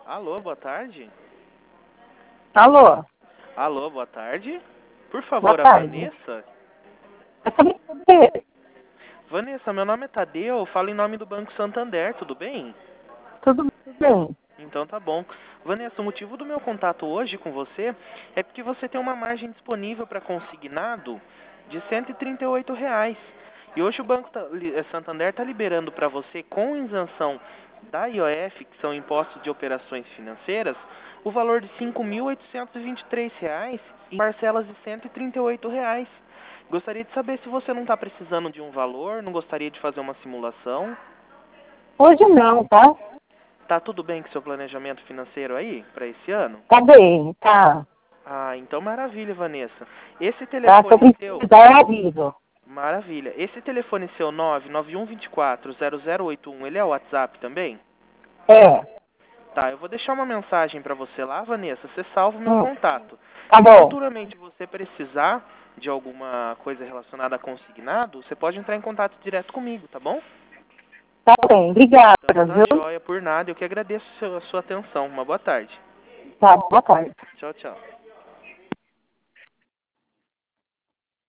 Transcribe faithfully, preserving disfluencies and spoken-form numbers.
Alô, boa tarde. Alô, Alô, boa tarde. Por boa favor, a tarde. Vanessa. Eu também saber. Vanessa, meu nome é Tadeu, eu falo em nome do Banco Santander, tudo bem? Tudo bem? Então tá bom. Vanessa, o motivo do meu contato hoje com você é porque você tem uma margem disponível para consignado de cento e trinta e oito reais. E hoje o Banco tá- li- eh, Santander está liberando para você, com isenção da I O F, que são Impostos de Operações Financeiras, o valor de cinco mil oitocentos e vinte e três reais em parcelas de cento e trinta e oito reais. Gostaria de saber se você não está precisando de um valor, não gostaria de fazer uma simulação. Hoje não, tá? Tá tudo bem com seu planejamento financeiro aí, para esse ano? Tá bem, tá. Ah, então maravilha, Vanessa. Esse Tá, se eu telefone seu, precisar eu aviso. maravilha. Esse telefone seu nove nove um dois quatro zero zero oito um, ele é o WhatsApp também? É. Tá, eu vou deixar uma mensagem para você lá, Vanessa. Você salva o meu Hum, contato. tá Se bom. futuramente você precisar de alguma coisa relacionada a consignado, você pode entrar em contato direto comigo, tá bom? Tá bem, obrigada, Então tá viu? joia, por nada. Eu que agradeço a sua atenção. Uma boa tarde. Tá, boa tarde. Tchau, tchau.